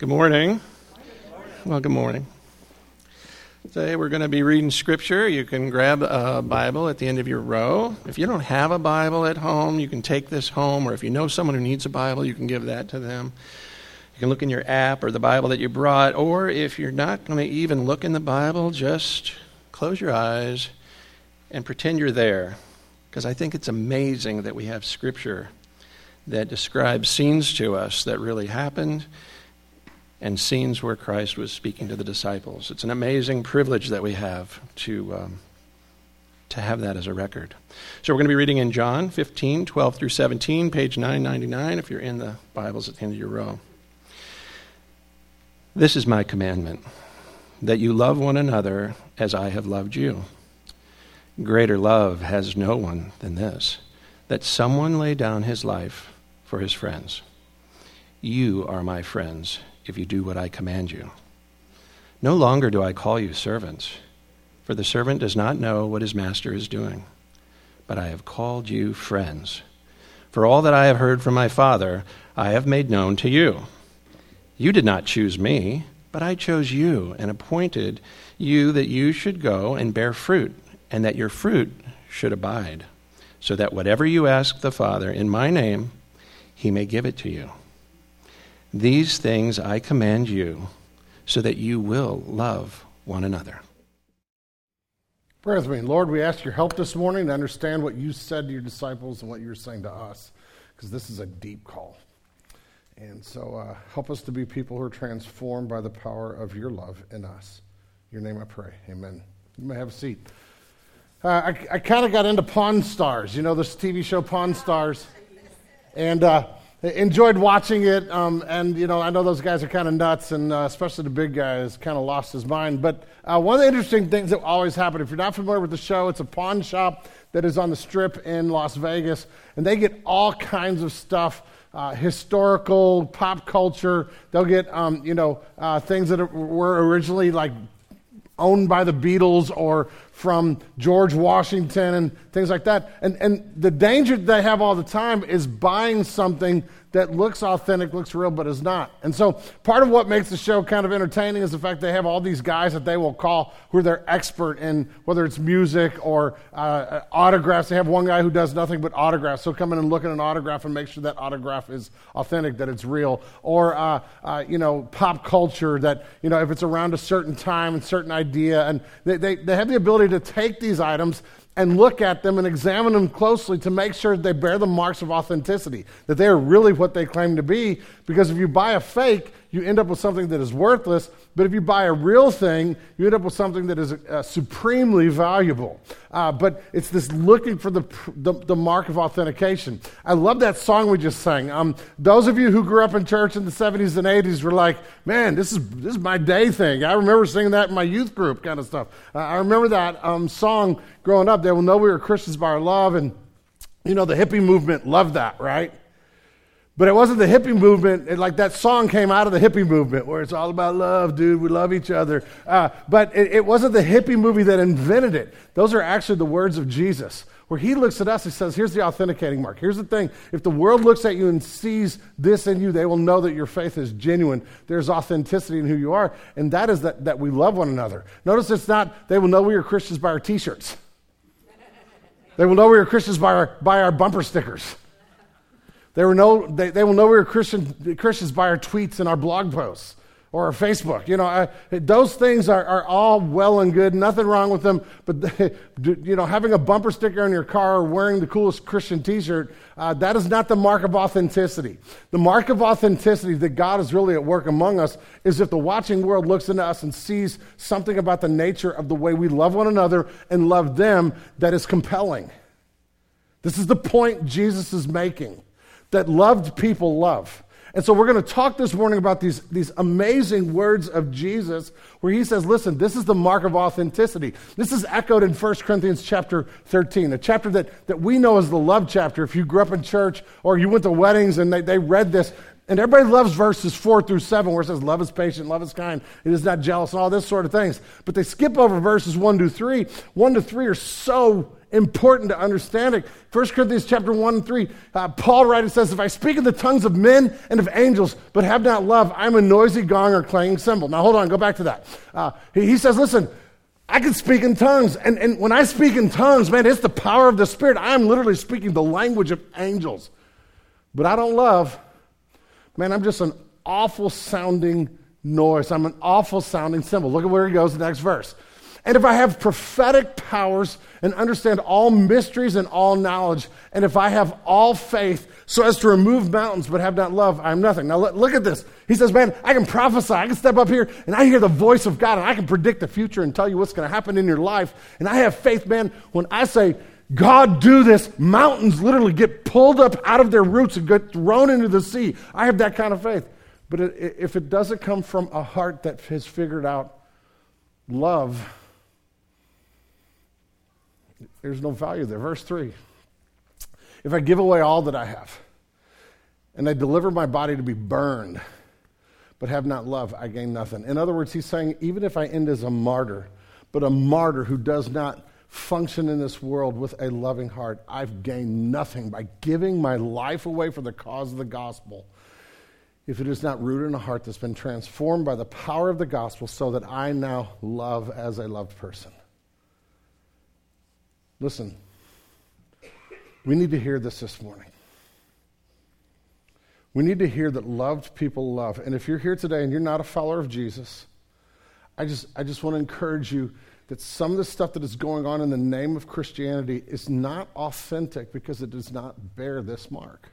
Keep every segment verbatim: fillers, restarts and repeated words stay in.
Good morning. Well, good morning. Today we're going to be reading Scripture. You can grab a Bible at the end of your row. If you don't have a Bible at home, you can take this home, or if you know someone who needs a Bible, you can give that to them. You can look in your app or the Bible that you brought, or if you're not going to even look in the Bible, just close your eyes and pretend you're there, because I think it's amazing that we have Scripture that describes scenes to us that really happened and scenes where Christ was speaking to the disciples. It's an amazing privilege that we have to um, to have that as a record. So we're going to be reading in John fifteen, twelve through seventeen, page nine ninety-nine, if you're in the Bibles at the end of your row. This is my commandment, that you love one another as I have loved you. Greater love has no one than this, that someone lay down his life for his friends. You are my friends if you do what I command you. No longer do I call you servants, for the servant does not know what his master is doing. But I have called you friends. For all that I have heard from my Father, I have made known to you. You did not choose me, but I chose you and appointed you that you should go and bear fruit, and that your fruit should abide, so that whatever you ask the Father in my name, he may give it to you. These things I command you, so that you will love one another. Pray with me. Lord, we ask your help this morning to understand what you said to your disciples and what you're saying to us, because this is a deep call. And so uh, help us to be people who are transformed by the power of your love in us. In your name I pray. Amen. You may have a seat. Uh, I, I kind of got into Pawn Stars, you know, this T V show Pawn Stars. And uh, enjoyed watching it, um, and you know I know those guys are kind of nuts, and uh, especially the big guy has kind of lost his mind. But uh, one of the interesting things that always happen, if you're not familiar with the show, it's a pawn shop that is on the Strip in Las Vegas, and they get all kinds of stuff, uh, historical, pop culture. They'll get um, you know uh, things that are, were originally like owned by the Beatles or from George Washington and things like that. And and the danger they have all the time is buying something that looks authentic, looks real, but is not. And so part of what makes the show kind of entertaining is the fact they have all these guys that they will call who are their expert in whether it's music or uh, autographs. They have one guy who does nothing but autographs. So come in and look at an autograph and make sure that autograph is authentic, that it's real. Or, uh, uh, you know, pop culture, that, you know, if it's around a certain time and certain idea. And they, they, they have the ability to take these items and look at them and examine them closely to make sure they bear the marks of authenticity, that they are really what they claim to be. Because if you buy a fake, you end up with something that is worthless. But if you buy a real thing, you end up with something that is uh, supremely valuable. Uh, but it's this looking for the, the the mark of authentication. I love that song we just sang. Um, those of you who grew up in church in the seventies and eighties were like, man, this is this is my day thing. I remember singing that in my youth group kind of stuff. Uh, I remember that um, song growing up. They will know we were Christians by our love. And, you know, the hippie movement loved that, right? But it wasn't the hippie movement. It, like that song came out of the hippie movement where it's all about love, dude. We love each other. Uh, but it, it wasn't the hippie movie that invented it. Those are actually the words of Jesus, where he looks at us and says, here's the authenticating mark. Here's the thing. If the world looks at you and sees this in you, they will know that your faith is genuine. There's authenticity in who you are. And that is that, that we love one another. Notice it's not, they will know we are Christians by our t-shirts. They will know we are Christians by our, by our bumper stickers. They will know, they, they will know we're Christian, Christians by our tweets and our blog posts or our Facebook. You know, I, those things are, are all well and good, nothing wrong with them. But, they, you know, having a bumper sticker on your car or wearing the coolest Christian t-shirt, uh, that is not the mark of authenticity. The mark of authenticity that God is really at work among us is if the watching world looks into us and sees something about the nature of the way we love one another and love them that is compelling. This is the point Jesus is making. That loved people love. And so we're going to talk this morning about these, these amazing words of Jesus where he says, listen, this is the mark of authenticity. This is echoed in First Corinthians chapter thirteen, a chapter that, that we know as the love chapter. If you grew up in church or you went to weddings and they, they read this, and everybody loves verses four through seven where it says love is patient, love is kind, it is not jealous, and all this sort of things. But they skip over verses one to three. One to three are so important to understand it. First Corinthians chapter one and three, uh, Paul writing says, if I speak in the tongues of men and of angels, but have not love, I'm a noisy gong or clanging cymbal. Now hold on, go back to that. Uh, he, he says, listen, I can speak in tongues. And, and when I speak in tongues, man, it's the power of the Spirit. I'm literally speaking the language of angels. But I don't love, man, I'm just an awful sounding noise. I'm an awful sounding cymbal. Look at where he goes, the next verse. And if I have prophetic powers and understand all mysteries and all knowledge, and if I have all faith so as to remove mountains but have not love, I am nothing. Now look at this. He says, man, I can prophesy. I can step up here and I hear the voice of God and I can predict the future and tell you what's going to happen in your life. And I have faith, man. When I say, God, do this, mountains literally get pulled up out of their roots and get thrown into the sea. I have that kind of faith. But if it doesn't come from a heart that has figured out love, there's no value there. Verse three. If I give away all that I have, and I deliver my body to be burned, but have not love, I gain nothing. In other words, he's saying, even if I end as a martyr, but a martyr who does not function in this world with a loving heart, I've gained nothing by giving my life away for the cause of the gospel, if it is not rooted in a heart that's been transformed by the power of the gospel so that I now love as a loved person. Listen, we need to hear this this morning. We need to hear that loved people love. And if you're here today and you're not a follower of Jesus, I just I just want to encourage you that some of the stuff that is going on in the name of Christianity is not authentic because it does not bear this mark.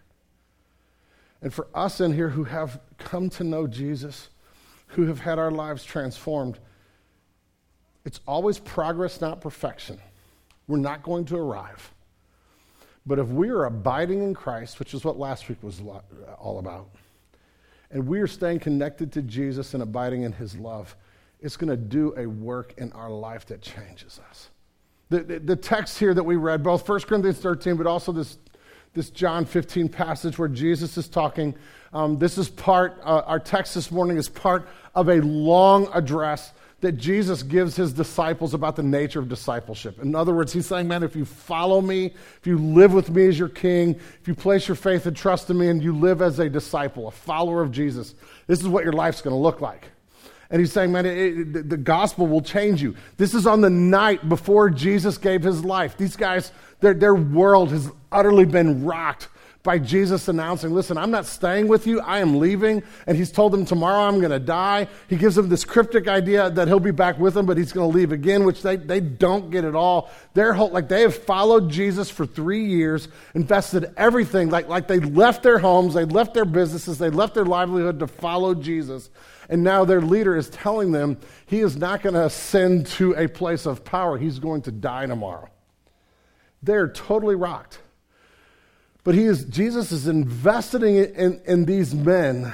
And for us in here who have come to know Jesus, who have had our lives transformed, it's always progress, not perfection. We're not going to arrive. But if we are abiding in Christ, which is what last week was all about, and we are staying connected to Jesus and abiding in his love, it's going to do a work in our life that changes us. The, the, the text here that we read, both First Corinthians thirteen, but also this, this John fifteen passage where Jesus is talking, um, this is part, uh, our text this morning is part of a long address that Jesus gives his disciples about the nature of discipleship. In other words, he's saying, man, if you follow me, if you live with me as your king, if you place your faith and trust in me and you live as a disciple, a follower of Jesus, this is what your life's going to look like. And he's saying, man, it, it, the gospel will change you. This is on the night before Jesus gave his life. These guys, their, their world has utterly been rocked by Jesus announcing, listen, I'm not staying with you, I am leaving. And he's told them, tomorrow I'm going to die. He gives them this cryptic idea that he'll be back with them, but he's going to leave again, which they, they don't get at all. Their whole, like they have followed Jesus for three years, invested everything, like, like they left their homes, they left their businesses, they left their livelihood to follow Jesus. And now their leader is telling them he is not going to ascend to a place of power. He's going to die tomorrow. They're totally rocked. But he is, Jesus is investing in, in, in these men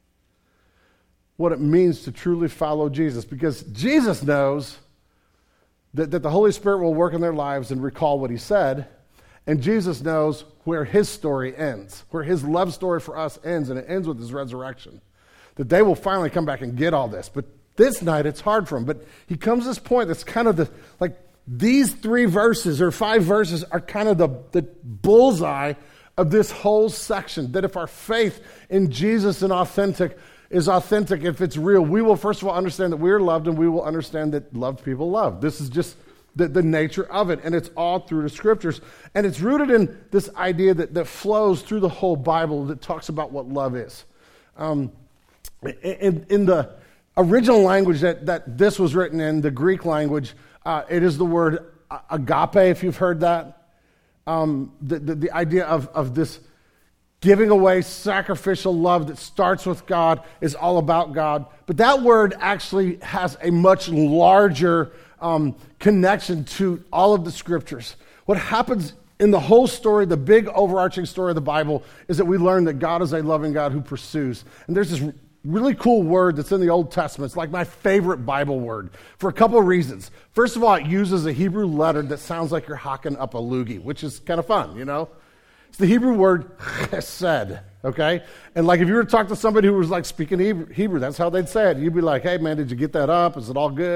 what it means to truly follow Jesus. Because Jesus knows that, that the Holy Spirit will work in their lives and recall what he said. And Jesus knows where his story ends, where his love story for us ends, and it ends with his resurrection. That they will finally come back and get all this. But this night, it's hard for him. But he comes to this point that's kind of the, like, these three verses or five verses are kind of the, the bullseye of this whole section. That if our faith in Jesus and authentic is authentic, if it's real, we will first of all understand that we're loved, and we will understand that loved people love. This is just the, the nature of it, and it's all through the scriptures. And it's rooted in this idea that, that flows through the whole Bible that talks about what love is. Um, in, in the original language that, that this was written in, the Greek language, Uh, it is the word agape, if you've heard that. Um, the, the, the idea of, of this giving away sacrificial love that starts with God, is all about God. But that word actually has a much larger um, connection to all of the scriptures. What happens in the whole story, the big overarching story of the Bible, is that we learn that God is a loving God who pursues. And there's this really cool word that's in the Old Testament. It's like my favorite Bible word for a couple of reasons. First of all, it uses a Hebrew letter that sounds like you're hocking up a loogie, which is kind of fun, you know? It's the Hebrew word chesed, okay? And like if you were to talk to somebody who was like speaking Hebrew, Hebrew, that's how they'd say it. You'd be like, hey man, did you get that up? Is it all good?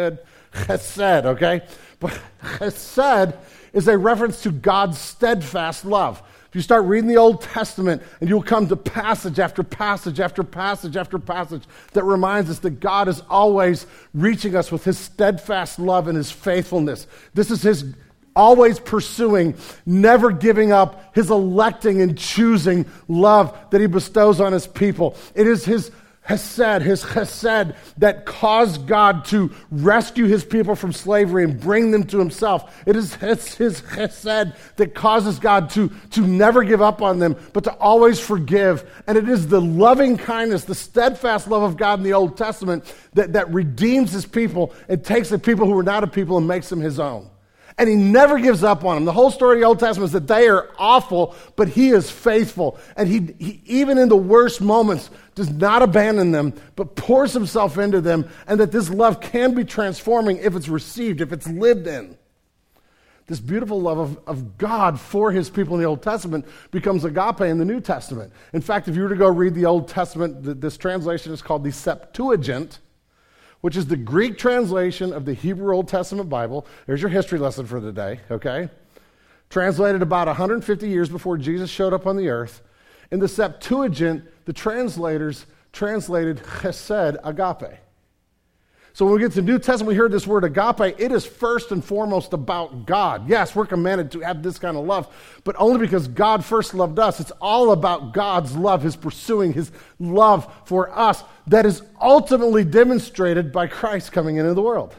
chesed, okay? But chesed is a reference to God's steadfast love. If you start reading the Old Testament, and you'll come to passage after passage after passage after passage that reminds us that God is always reaching us with his steadfast love and his faithfulness. This is his always pursuing, never giving up, his electing and choosing love that he bestows on his people. It is his Hesed, his chesed, that caused God to rescue his people from slavery and bring them to himself. It is his, his chesed that causes God to, to never give up on them, but to always forgive. And it is the loving kindness, the steadfast love of God in the Old Testament that, that redeems his people and takes the people who are not a people and makes them his own. And he never gives up on them. The whole story of the Old Testament is that they are awful, but he is faithful. And he, he, even in the worst moments, does not abandon them, but pours himself into them, and that this love can be transforming if it's received, if it's lived in. This beautiful love of, of God for his people in the Old Testament becomes agape in the New Testament. In fact, if you were to go read the Old Testament, th- this translation is called the Septuagint, which is the Greek translation of the Hebrew Old Testament Bible. There's your history lesson for the day, okay? Translated about one hundred fifty years before Jesus showed up on the earth. In the Septuagint, the translators translated chesed agape. So when we get to the New Testament, we hear this word agape. It is first and foremost about God. Yes, we're commanded to have this kind of love, but only because God first loved us. It's all about God's love, his pursuing, his love for us that is ultimately demonstrated by Christ coming into the world.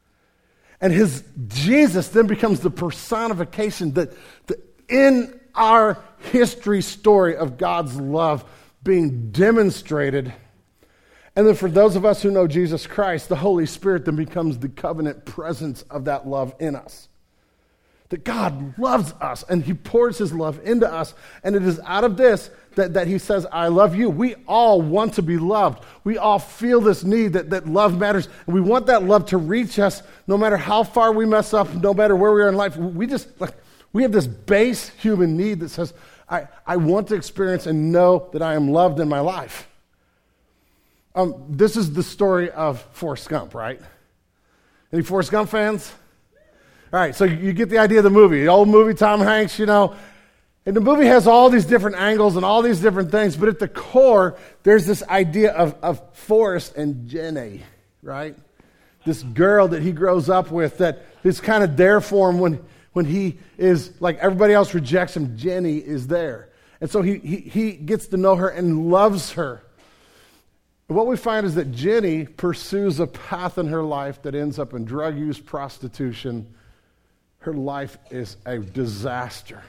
And his Jesus then becomes the personification that, that in our history story of God's love being demonstrated. And then for those of us who know Jesus Christ, the Holy Spirit then becomes the covenant presence of that love in us. That God loves us and he pours his love into us. And it is out of this that, that he says, I love you. We all want to be loved. We all feel this need that, that love matters. And we want that love to reach us no matter how far we mess up, no matter where we are in life. We just, like, we have this base human need that says, I, I want to experience and know that I am loved in my life. Um, this is the story of Forrest Gump, right? Any Forrest Gump fans? All right, so you get the idea of the movie. The old movie, Tom Hanks, you know. And the movie has all these different angles and all these different things, but at the core, there's this idea of, of Forrest and Jenny, right? This girl that he grows up with that is kind of there for him when, when he is, like everybody else rejects him, Jenny is there. And so he, he, he gets to know her and loves her. What we find is that Jenny pursues a path in her life that ends up in drug use, prostitution. Her life is a disaster.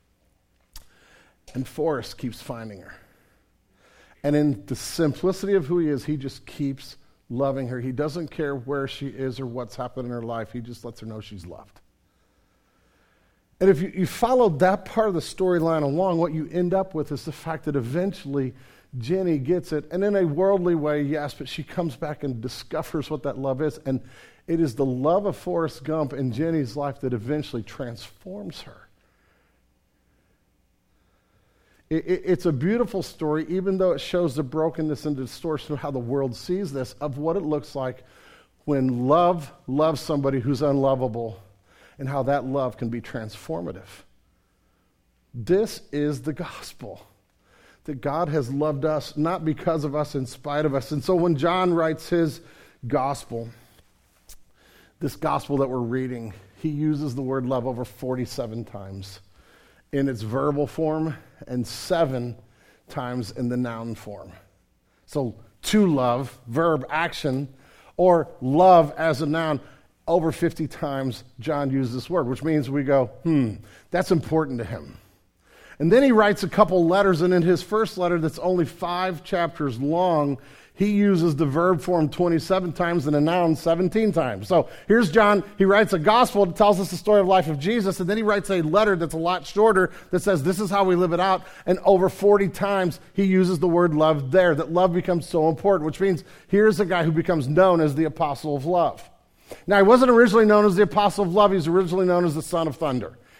And Forrest keeps finding her. And in the simplicity of who he is, he just keeps loving her. He doesn't care where she is or what's happened in her life. He just lets her know she's loved. And if you, you follow that part of the storyline along, what you end up with is the fact that eventually Jenny gets it, and in a worldly way, yes, but she comes back and discovers what that love is, and it is the love of Forrest Gump in Jenny's life that eventually transforms her. It, it, it's a beautiful story, even though it shows the brokenness and distortion of how the world sees this, of what it looks like when love loves somebody who's unlovable, and how that love can be transformative. This is the gospel. That God has loved us, not because of us, in spite of us. And so when John writes his gospel, this gospel that we're reading, he uses the word love over forty-seven times in its verbal form and seven times in the noun form. So to love, verb, action, or love as a noun, over fifty times John uses this word, which means we go, hmm, that's important to him. And then he writes a couple letters, and in his first letter that's only five chapters long, he uses the verb form twenty-seven times and a noun seventeen times. So here's John. He writes a gospel that tells us the story of life of Jesus, and then he writes a letter that's a lot shorter that says this is how we live it out, and over forty times he uses the word love there, that love becomes so important, which means here's a guy who becomes known as the apostle of love. Now, he wasn't originally known as the apostle of love. He was originally known as the son of thunder.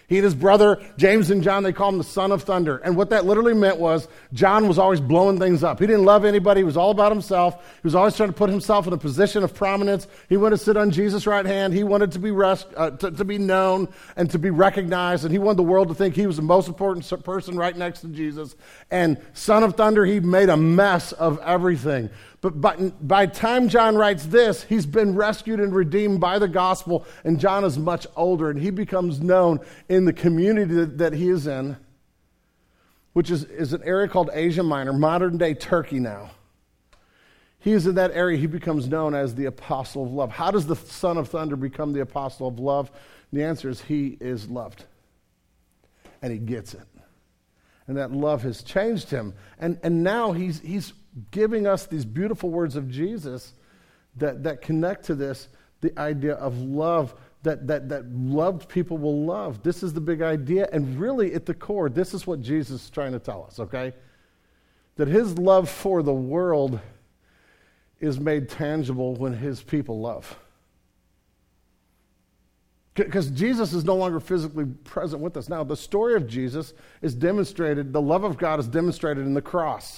He and his brother, James and John, they call him the son of thunder. And what that literally meant was John was always blowing things up. He didn't love anybody. He was all about himself. He was always trying to put himself in a position of prominence. He wanted to sit on Jesus' right hand. He wanted to be res- uh, to, to be known and to be recognized. And he wanted the world to think he was the most important person right next to Jesus. And son of thunder, he made a mess of everything. But by, by the time John writes this, he's been rescued and redeemed by the gospel, and John is much older, and he becomes known in the community that, that he is in, which is, is an area called Asia Minor, modern-day Turkey now. He is in that area. He becomes known as the apostle of love. How does the son of thunder become the apostle of love? And the answer is he is loved, and he gets it. And that love has changed him, and, and now he's he's giving us these beautiful words of Jesus that, that connect to this, the idea of love, that, that, that loved people will love. This is the big idea, and really at the core, this is what Jesus is trying to tell us, okay? That his love for the world is made tangible when his people love. Because Jesus is no longer physically present with us. Now, the story of Jesus is demonstrated, the love of God is demonstrated in the cross.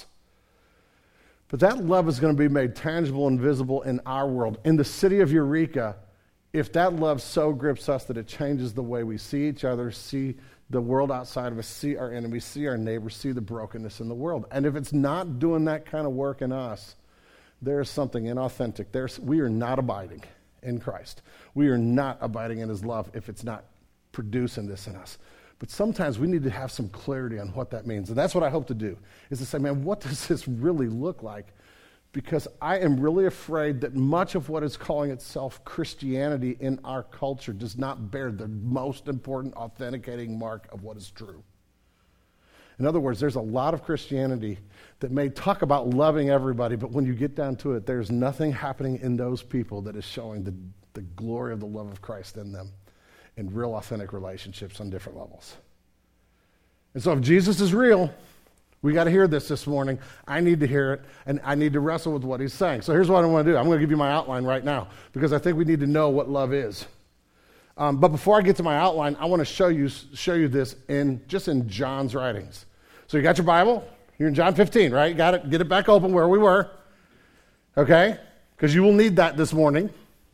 But that love is going to be made tangible and visible in our world. In the city of Eureka, if that love so grips us that it changes the way we see each other, see the world outside of us, see our enemies, see our neighbors, see the brokenness in the world. And if it's not doing that kind of work in us, there's something inauthentic. There's, we are not abiding in Christ. We are not abiding in his love if it's not producing this in us. But sometimes we need to have some clarity on what that means. And that's what I hope to do, is to say, man, what does this really look like? Because I am really afraid that much of what is calling itself Christianity in our culture does not bear the most important authenticating mark of what is true. In other words, there's a lot of Christianity that may talk about loving everybody, but when you get down to it, there's nothing happening in those people that is showing the, the glory of the love of Christ in them in real authentic relationships on different levels. And so if Jesus is real, we got to hear this this morning. I need to hear it, and I need to wrestle with what he's saying. So here's what I want to do. I'm going to give you my outline right now, because I think we need to know what love is. Um, but before I get to my outline, I want to show you show you this in just in John's writings. So you got your Bible? You're in John fifteen, right? You got it. Get it back open where we were. Okay? Because you will need that this morning.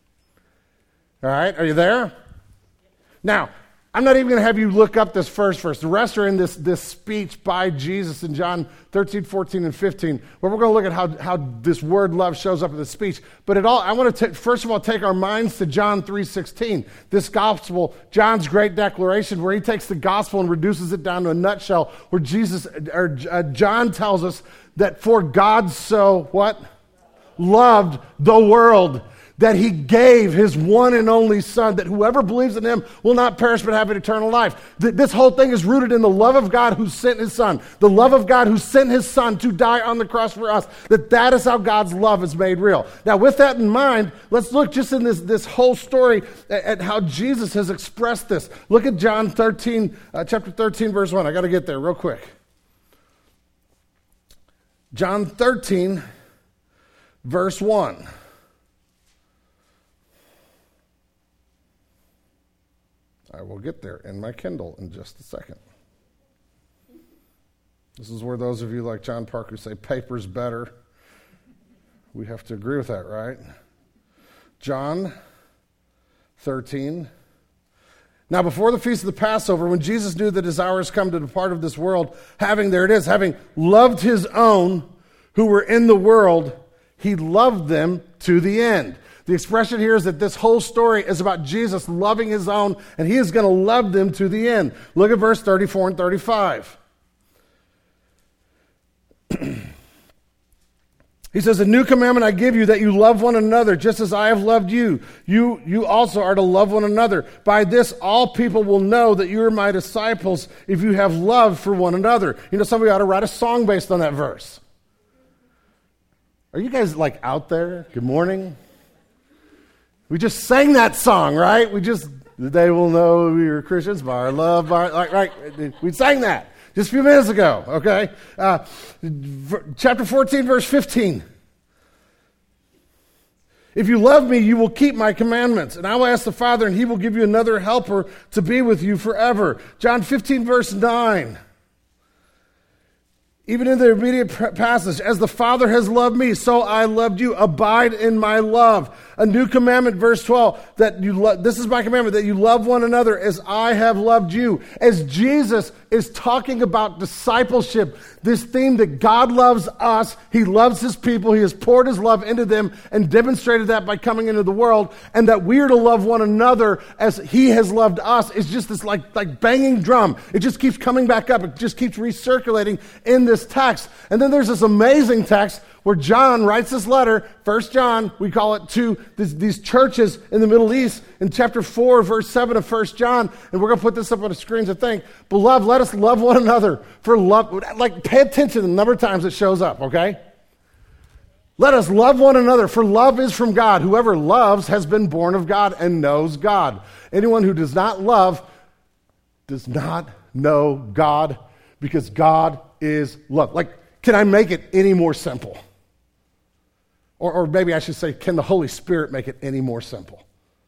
All right? Are you there? Now, I'm not even going to have you look up this first verse. The rest are in this, this speech by Jesus in John thirteen, fourteen, and fifteen, where we're going to look at how, how this word love shows up in the speech. But it all, I want to, t- first of all, take our minds to John three sixteen. This gospel, John's great declaration, where he takes the gospel and reduces it down to a nutshell, where Jesus, or uh, John tells us that for God so, what? Loved the world, that he gave his one and only son, that whoever believes in him will not perish but have an eternal life. This whole thing is rooted in the love of God who sent his son, the love of God who sent his son to die on the cross for us, that that is how God's love is made real. Now, with that in mind, let's look just in this, this whole story at, at how Jesus has expressed this. Look at John thirteen, uh, chapter thirteen, verse one. I got to get there real quick. John thirteen, verse one. I will get there in my Kindle in just a second. This is where those of you like John Parker say paper's better. We have to agree with that, right? John thirteen. Now, before the feast of the Passover, when Jesus knew that his hour has come to depart of this world, having, there it is, having loved his own who were in the world, he loved them to the end. The expression here is that this whole story is about Jesus loving his own, and he is going to love them to the end. Look at verse thirty-four and thirty-five. He says, "A new commandment I give you, that you love one another, just as I have loved you. You, you also are to love one another. By this, all people will know that you are my disciples, if you have love for one another." You know, somebody ought to write a song based on that verse. Are you guys like out there? Good morning. We just sang that song, right? We just, they will know we are Christians by our love, by our, like, right? We sang that just a few minutes ago, okay? Uh, chapter fourteen, verse fifteen. If you love me, you will keep my commandments. And I will ask the Father, and he will give you another helper to be with you forever. John fifteen, verse nine. Even in the immediate passage, as the Father has loved me, so I loved you. Abide in my love. A new commandment, verse twelve, that you lo- this is my commandment, that you love one another as I have loved you. As Jesus is talking about discipleship, this theme that God loves us, he loves his people, he has poured his love into them and demonstrated that by coming into the world, and that we are to love one another as he has loved us, is just this like, like banging drum. It just keeps coming back up. It just keeps recirculating in this text. And then there's this amazing text where John writes this letter, First John, we call it, to these, these churches in the Middle East, in chapter four, verse seven of First John, and we're going to put this up on the screens, I think. Beloved, let us love one another. For love, like, pay attention to the number of times it shows up, okay? Let us love one another, for love is from God. Whoever loves has been born of God and knows God. Anyone who does not love does not know God, because God is love. Like, can I make it any more simple? Or, or maybe I should say, can the Holy Spirit make it any more simple?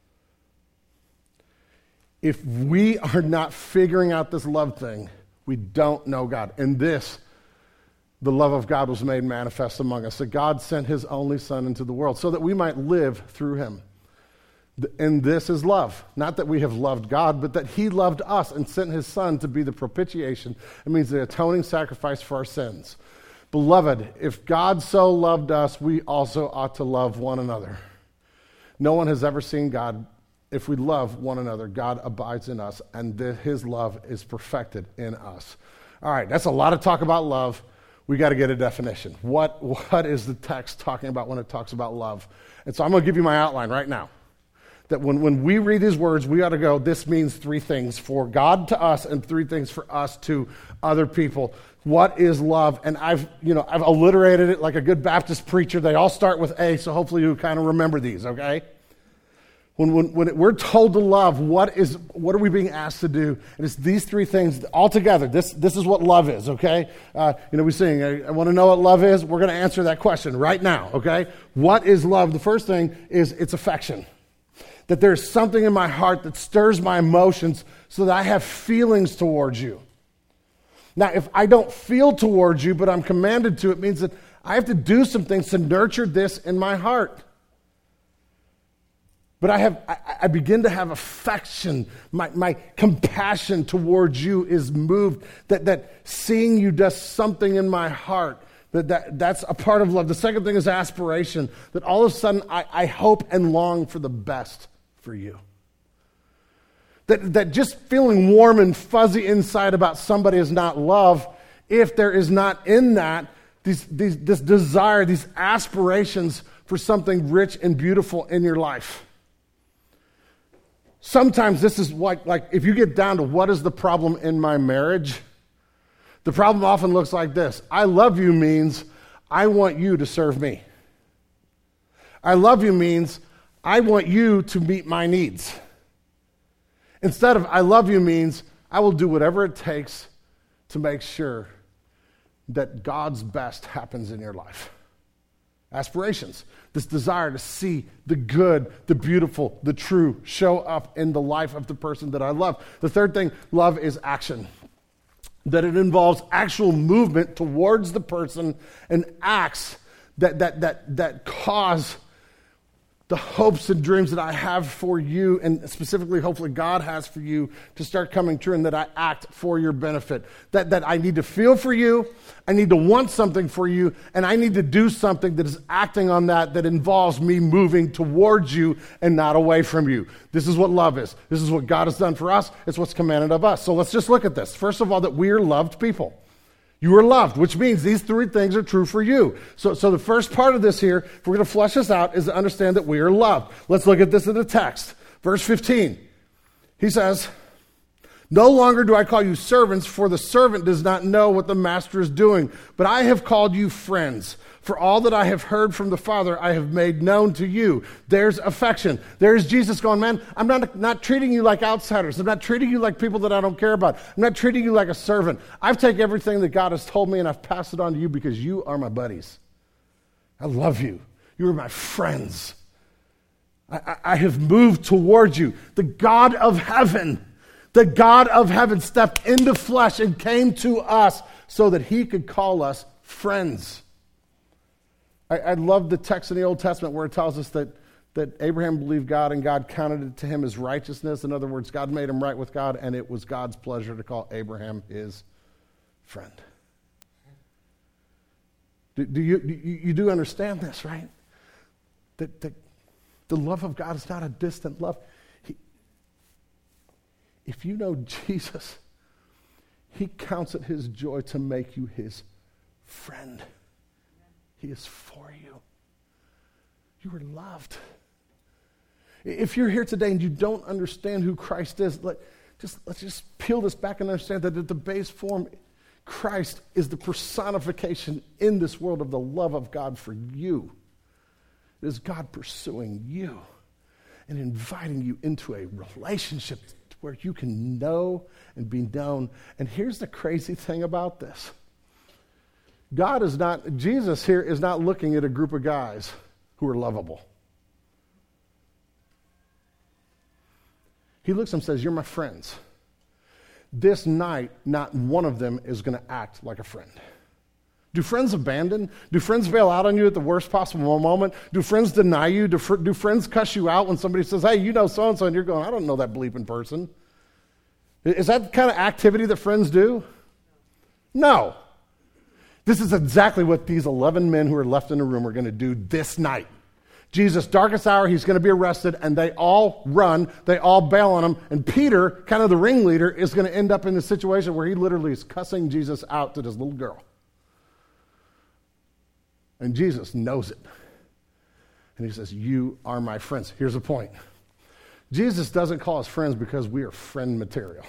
If we are not figuring out this love thing, we don't know God. And this, the love of God was made manifest among us. That God sent his only Son into the world so that we might live through him. And this is love. Not that we have loved God, but that he loved us and sent his Son to be the propitiation. It means the atoning sacrifice for our sins. Beloved, if God so loved us, we also ought to love one another. No one has ever seen God. If we love one another, God abides in us, and his love is perfected in us. All right, that's a lot of talk about love. We got to get a definition. What, what is the text talking about when it talks about love? And so I'm going to give you my outline right now. That when, when we read these words, we ought to go, this means three things for God to us and three things for us to other people. What is love? And I've, you know, I've alliterated it like a good Baptist preacher. They all start with A, so hopefully you kind of remember these, okay? When, when, when it, we're told to love, what is, what are we being asked to do? And it's these three things all together. This, this is what love is, okay? Uh, you know, we sing, I, I want to know what love is. We're going to answer that question right now, okay? What is love? The first thing is it's affection. That there's something in my heart that stirs my emotions so that I have feelings towards you. Now, if I don't feel towards you, but I'm commanded to, it means that I have to do some things to nurture this in my heart. But I have, I, I begin to have affection. My, my compassion towards you is moved. That, that seeing you does something in my heart. That, that that's a part of love. The second thing is aspiration. That all of a sudden I, I hope and long for the best for you. That, that just feeling warm and fuzzy inside about somebody is not love if there is not in that these, these, this desire, these aspirations for something rich and beautiful in your life. Sometimes this is like, like if you get down to what is the problem in my marriage, the problem often looks like this. I love you means I want you to serve me. I love you means I want you to meet my needs. Instead of I love you means I will do whatever it takes to make sure that God's best happens in your life. Aspirations, this desire to see the good, the beautiful, the true show up in the life of the person that I love. The third thing, love is action. That it involves actual movement towards the person and acts that that that that cause the hopes and dreams that I have for you, and specifically, hopefully, God has for you to start coming true, and that I act for your benefit. That, that I need to feel for you, I need to want something for you, and I need to do something that is acting on that, that involves me moving towards you and not away from you. This is what love is. This is what God has done for us. It's what's commanded of us. So let's just look at this. First of all, that we are loved people. You are loved, which means these three things are true for you. So, so the first part of this here, if we're going to flesh this out, is to understand that we are loved. Let's look at this in the text. Verse fifteen. He says, no longer do I call you servants, for the servant does not know what the master is doing. But I have called you friends. For all that I have heard from the Father, I have made known to you. There's affection. There's Jesus going, man, I'm not, not treating you like outsiders. I'm not treating you like people that I don't care about. I'm not treating you like a servant. I've taken everything that God has told me and I've passed it on to you because you are my buddies. I love you. You are my friends. I, I have moved toward you. The God of heaven, the God of heaven stepped into flesh and came to us so that he could call us friends. I, I love the text in the Old Testament where it tells us that, that Abraham believed God and God counted it to him as righteousness. In other words, God made him right with God, and it was God's pleasure to call Abraham his friend. Do, do you, do you, you do understand this, right? That, that the love of God is not a distant love. He, if you know Jesus, he counts it his joy to make you his friend. He is for you. You are loved. If you're here today and you don't understand who Christ is, let, just, let's just peel this back and understand that at the base form, Christ is the personification in this world of the love of God for you. It is God pursuing you and inviting you into a relationship where you can know and be known. And here's the crazy thing about this. God is not, Jesus here is not looking at a group of guys who are lovable. He looks at them and says, you're my friends. This night, not one of them is going to act like a friend. Do friends abandon? Do friends bail out on you at the worst possible moment? Do friends deny you? Do, fr- do friends cuss you out when somebody says, hey, you know so-and-so, and you're going, I don't know that bleeping person. Is that the kind of activity that friends do? No. This is exactly what these eleven men who are left in the room are going to do this night. Jesus, darkest hour, he's going to be arrested, and they all run. They all bail on him. And Peter, kind of the ringleader, is going to end up in the situation where he literally is cussing Jesus out to this little girl. And Jesus knows it. And he says, you are my friends. Here's the point. Jesus doesn't call us friends because we are friend material.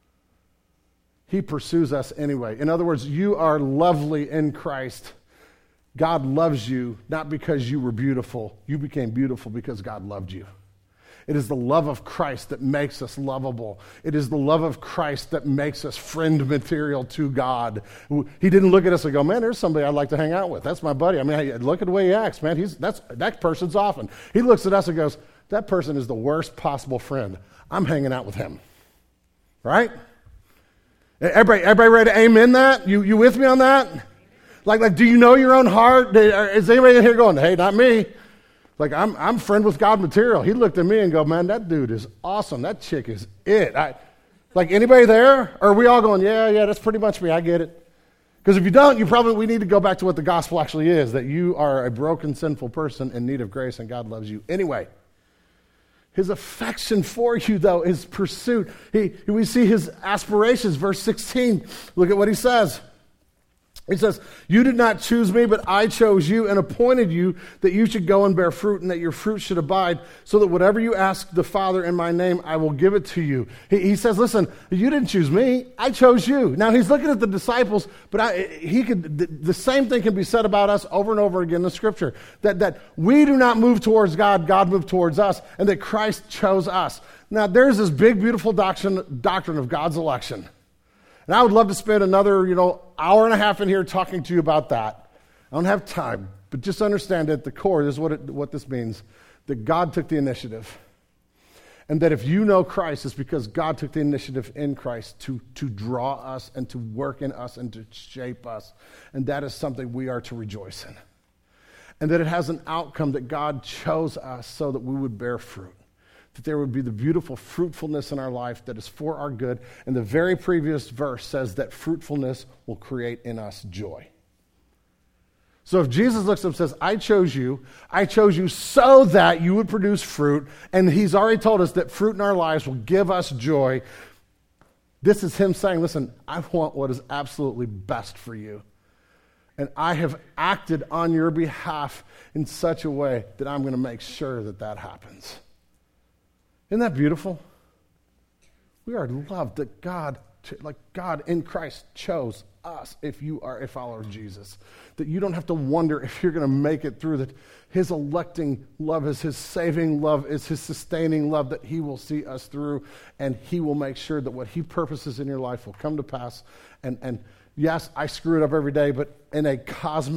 He pursues us anyway. In other words, you are lovely in Christ. God loves you not because you were beautiful. You became beautiful because God loved you. It is the love of Christ that makes us lovable. It is the love of Christ that makes us friend material to God. He didn't look at us and go, man, there's somebody I'd like to hang out with. That's my buddy. I mean, look at the way he acts, man. He's that's that person's often. He looks at us and goes, that person is the worst possible friend. I'm hanging out with him. Right? Everybody, everybody ready to amen that? You, you with me on that? Like, like, do you know your own heart? Is anybody in here going, hey, not me? Like, I'm I'm friend with God material. He looked at me and go, man, that dude is awesome. That chick is it. I, like, anybody there? Or are we all going, yeah, yeah, that's pretty much me. I get it. Because if you don't, you probably, we need to go back to what the gospel actually is, that you are a broken, sinful person in need of grace and God loves you anyway. His affection for you, though, is pursuit. He, we see his aspirations. Verse sixteen, look at what he says. He says, you did not choose me, but I chose you and appointed you that you should go and bear fruit and that your fruit should abide, so that whatever you ask the Father in my name, I will give it to you. He, he says, listen, you didn't choose me. I chose you. Now, he's looking at the disciples, but I, he could. The, the same thing can be said about us over and over again in the Scripture, that, that we do not move towards God, God moved towards us, and that Christ chose us. Now, there's this big, beautiful doctrine, doctrine of God's election. And I would love to spend another, you know, hour and a half in here talking to you about that. I don't have time, but just understand at the core, this is what, it, what this means, that God took the initiative. And that if you know Christ, it's because God took the initiative in Christ to, to draw us and to work in us and to shape us. And that is something we are to rejoice in. And that it has an outcome that God chose us so that we would bear fruit. That there would be the beautiful fruitfulness in our life that is for our good. And the very previous verse says that fruitfulness will create in us joy. So if Jesus looks up and says, I chose you, I chose you so that you would produce fruit, and he's already told us that fruit in our lives will give us joy, this is him saying, listen, I want what is absolutely best for you. And I have acted on your behalf in such a way that I'm going to make sure that that happens. Isn't that beautiful? We are loved that God, like God in Christ chose us if you are a follower of Jesus. That you don't have to wonder if you're going to make it through, that his electing love is his saving love, is his sustaining love, that he will see us through and he will make sure that what he purposes in your life will come to pass. And, and yes, I screw it up every day, but in a cosmic,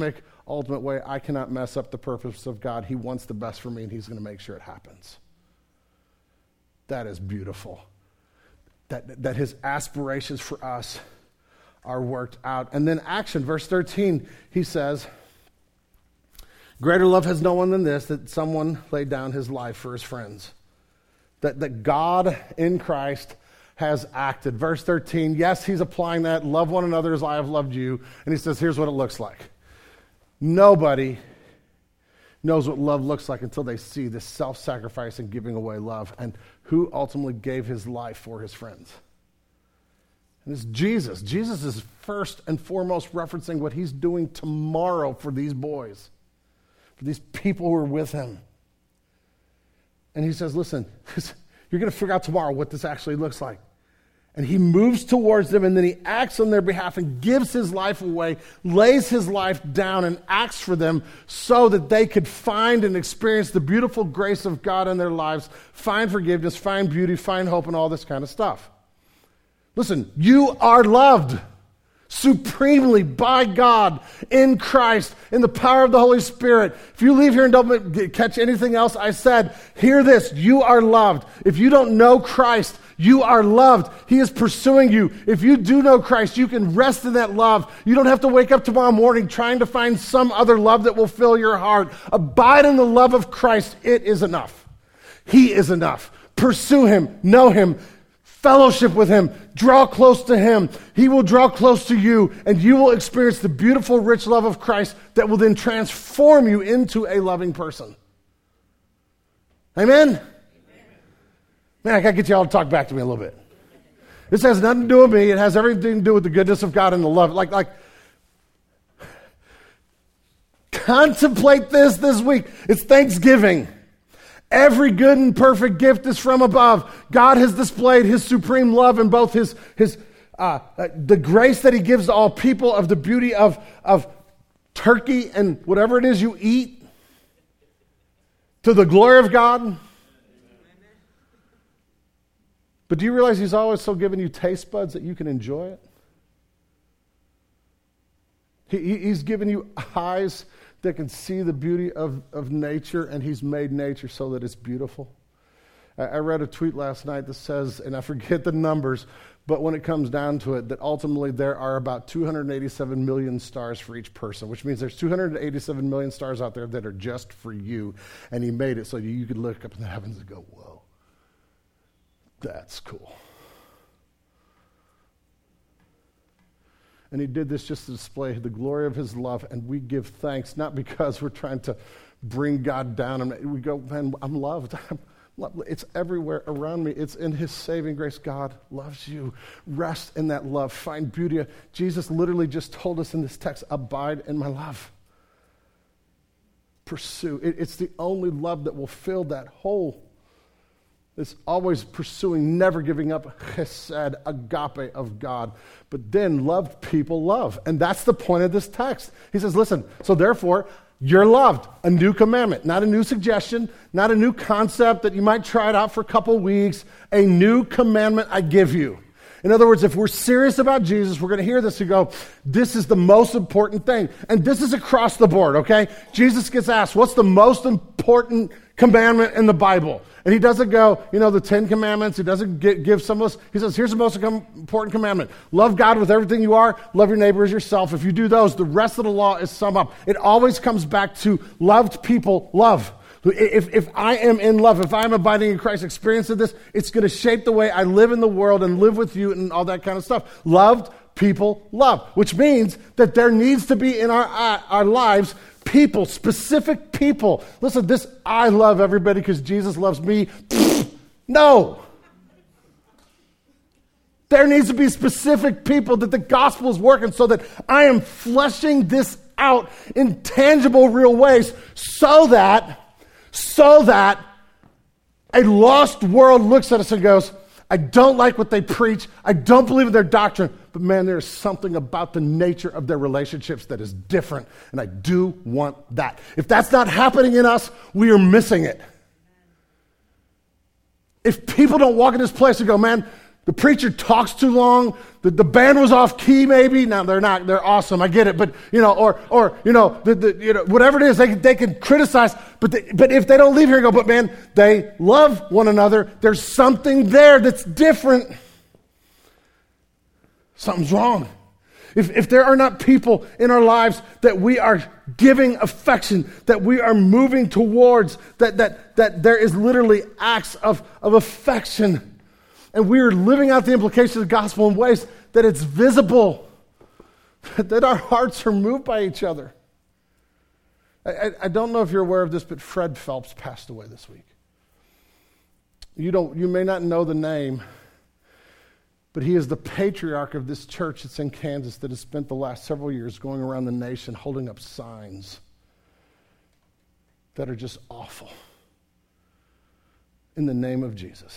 ultimate way. I cannot mess up the purpose of God. He wants the best for me, and he's going to make sure it happens. That is beautiful. That, that his aspirations for us are worked out. And then action, verse thirteen, he says, greater love has no one than this, that someone laid down his life for his friends. That, that God in Christ has acted. Verse thirteen, yes, he's applying that, love one another as I have loved you. And he says, here's what it looks like. Nobody knows what love looks like until they see this self-sacrifice and giving away love. And who ultimately gave his life for his friends? And it's Jesus. Jesus is first and foremost referencing what he's doing tomorrow for these boys, for these people who are with him. And he says, listen, you're going to figure out tomorrow what this actually looks like. And he moves towards them, and then he acts on their behalf and gives his life away, lays his life down and acts for them so that they could find and experience the beautiful grace of God in their lives, find forgiveness, find beauty, find hope, and all this kind of stuff. Listen, you are loved supremely by God in Christ, in the power of the Holy Spirit. If you leave here and don't catch anything else I said, hear this, you are loved. If you don't know Christ, you are loved. He is pursuing you. If you do know Christ, you can rest in that love. You don't have to wake up tomorrow morning trying to find some other love that will fill your heart. Abide in the love of Christ. It is enough. He is enough. Pursue him, know him, fellowship with him, draw close to him. He will draw close to you, and you will experience the beautiful, rich love of Christ that will then transform you into a loving person. Amen? Amen. Man, I got to get you all to talk back to me a little bit. This has nothing to do with me. It has everything to do with the goodness of God and the love. Like, like, contemplate this this week. It's Thanksgiving. Every good and perfect gift is from above. God has displayed his supreme love in both his, his uh, uh, the grace that he gives to all people, of the beauty of, of turkey and whatever it is you eat, to the glory of God. But do you realize he's always so giving you taste buds that you can enjoy it? He, he's given you eyes that can see the beauty of, of nature, and he's made nature so that it's beautiful. I, I read a tweet last night that says, and I forget the numbers, but when it comes down to it, that ultimately there are about two hundred eighty-seven million stars for each person, which means there's two hundred eighty-seven million stars out there that are just for you, and he made it so you could look up in the heavens and go, whoa, that's cool. And he did this just to display the glory of his love, and we give thanks, not because we're trying to bring God down. And we go, man, I'm loved. I'm loved. It's everywhere around me. It's in his saving grace. God loves you. Rest in that love. Find beauty. Jesus literally just told us in this text, abide in my love. Pursue. It, it's the only love that will fill that hole. It's always pursuing, never giving up, chesed, agape of God. But then loved people love. And that's the point of this text. He says, listen, so therefore, you're loved. A new commandment, not a new suggestion, not a new concept that you might try it out for a couple weeks. A new commandment I give you. In other words, if we're serious about Jesus, we're going to hear this and go, this is the most important thing. And this is across the board, okay? Jesus gets asked, what's the most important commandment in the Bible? And he doesn't go, you know, the Ten Commandments. He doesn't get, give some of us. He says, here's the most important commandment. Love God with everything you are. Love your neighbor as yourself. If you do those, the rest of the law is summed up. It always comes back to loved people love. If, if I am in love, if I'm abiding in Christ, experiencing this, it's going to shape the way I live in the world and live with you and all that kind of stuff. Loved people love, which means that there needs to be in our, our lives people, specific people. Listen, this, I love everybody because Jesus loves me. No. There needs to be specific people that the gospel is working so that I am fleshing this out in tangible, real ways so that So that a lost world looks at us and goes, I don't like what they preach. I don't believe in their doctrine. But man, there is something about the nature of their relationships that is different. And I do want that. If that's not happening in us, we are missing it. If people don't walk in this place and go, man, The preacher talks too long. The, the band was off key, maybe. Now they're not. They're awesome. I get it. But you know, or or you know, the, the you know, whatever it is, they they can criticize. But they, but if they don't leave here and go, but man, they love one another. There's something there that's different. Something's wrong. If if there are not people in our lives that we are giving affection, that we are moving towards, that that that there is literally acts of of affection. And we are living out the implications of the gospel in ways that it's visible, that our hearts are moved by each other. I, I, I don't know if you're aware of this, but Fred Phelps passed away this week. You don't. You may not know the name, but he is the patriarch of this church that's in Kansas that has spent the last several years going around the nation holding up signs that are just awful in the name of Jesus.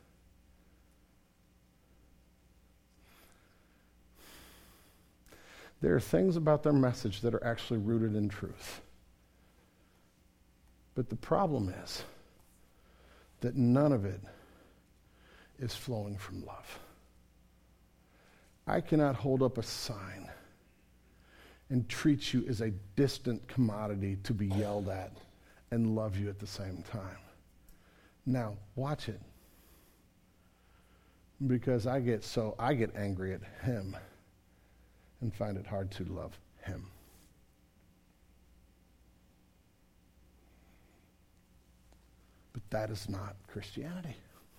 There are things about their message that are actually rooted in truth. But the problem is that none of it is flowing from love. I cannot hold up a sign and treat you as a distant commodity to be yelled at and love you at the same time. Now, watch it. Because I get so, I get angry at him and find it hard to love him. But that is not Christianity.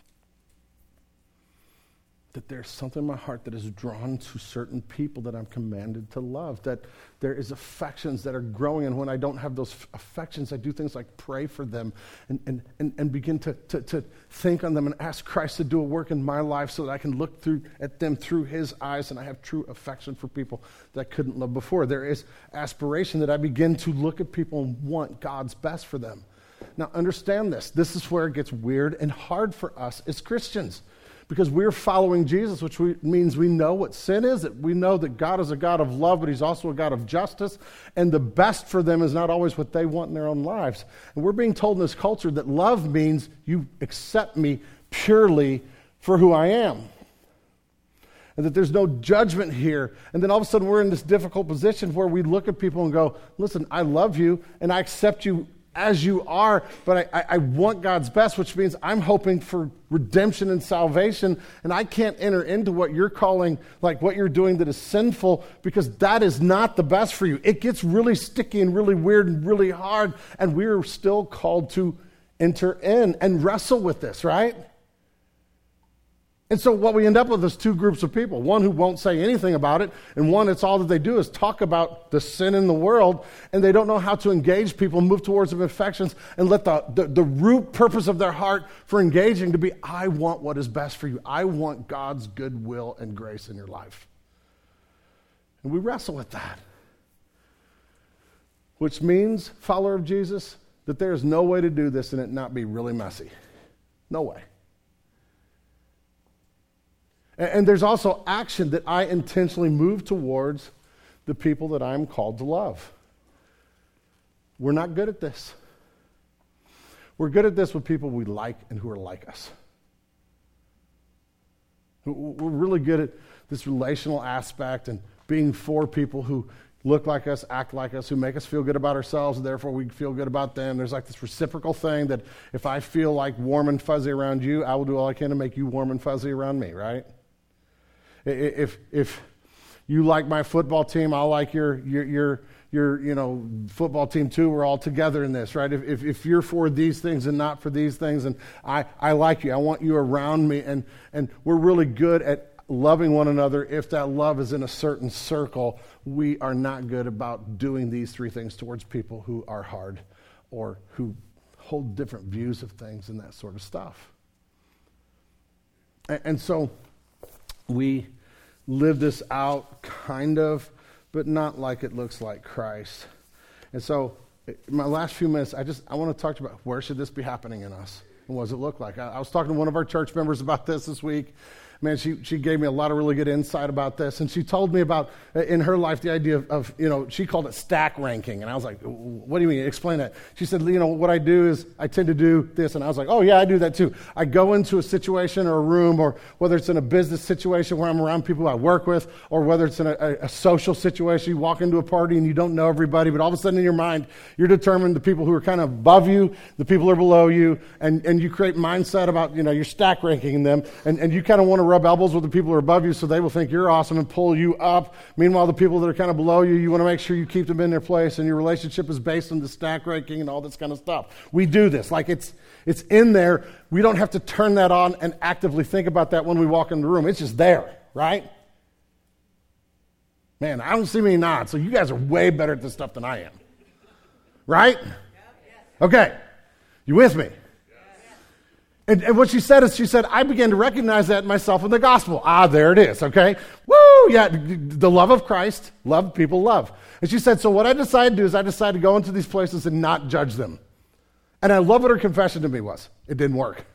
That there's something in my heart that is drawn to certain people that I'm commanded to love. That there is affections that are growing, and when I don't have those f- affections, I do things like pray for them and, and, and, and begin to, to, to think on them and ask Christ to do a work in my life so that I can look through at them through his eyes, and I have true affection for people that I couldn't love before. There is aspiration that I begin to look at people and want God's best for them. Now understand this. This is where it gets weird and hard for us as Christians. Because we're following Jesus, which we, means we know what sin is. That we know that God is a God of love, but he's also a God of justice. And the best for them is not always what they want in their own lives. And we're being told in this culture that love means you accept me purely for who I am. And that there's no judgment here. And then all of a sudden we're in this difficult position where we look at people and go, listen, I love you and I accept you as you are, but I, I, I want God's best, which means I'm hoping for redemption and salvation, and I can't enter into what you're calling, like what you're doing that is sinful, because that is not the best for you. It gets really sticky and really weird and really hard, and we're still called to enter in and wrestle with this, right? And so what we end up with is two groups of people, one who won't say anything about it, and one that's all that they do is talk about the sin in the world, and they don't know how to engage people, move towards them affections, and let the, the, the root purpose of their heart for engaging to be, I want what is best for you. I want God's goodwill and grace in your life. And we wrestle with that. Which means, follower of Jesus, that there is no way to do this and it not be really messy. No way. And there's also action that I intentionally move towards the people that I'm called to love. We're not good at this. We're good at this with people we like and who are like us. We're really good at this relational aspect and being for people who look like us, act like us, who make us feel good about ourselves, and therefore we feel good about them. There's like this reciprocal thing that if I feel like warm and fuzzy around you, I will do all I can to make you warm and fuzzy around me, right? If if you like my football team, I'll like your your your your you know football team too. We're all together in this, right? If if, if you're for these things and not for these things, and I, I like you, I want you around me, and and we're really good at loving one another. If that love is in a certain circle, we are not good about doing these three things towards people who are hard or who hold different views of things and that sort of stuff. And, and so we live this out, kind of, but not like it looks like Christ. And so, in my last few minutes, I just I want to talk about where should this be happening in us, and what does it look like? I, I was talking to one of our church members about this this week, man, she, she gave me a lot of really good insight about this. And she told me about, in her life, the idea of, of, you know, she called it stack ranking. And I was like, what do you mean? Explain that. She said, you know, what I do is I tend to do this. And I was like, oh, yeah, I do that too. I go into a situation or a room, or whether it's in a business situation where I'm around people I work with, or whether it's in a, a, a social situation, you walk into a party and you don't know everybody, but all of a sudden in your mind, you're determined the people who are kind of above you, the people who are below you, and, and you create mindset about, you know, you're stack ranking them, and, and you kind of want to rub elbows with the people who are above you so they will think you're awesome and pull you up. Meanwhile, the people that are kind of below you, you want to make sure you keep them in their place, and your relationship is based on the stack ranking and all this kind of stuff. We do this. Like it's it's in there. We don't have to turn that on and actively think about that when we walk in the room. It's just there, right? Man, I don't see many nods, so you guys are way better at this stuff than I am. Right? Okay. You with me? And, and what she said is, she said, I began to recognize that in myself in the gospel. Ah, there it is, okay? Woo! Yeah, the love of Christ, love people love. And she said, so what I decided to do is I decided to go into these places and not judge them. And I love what her confession to me was. It didn't work.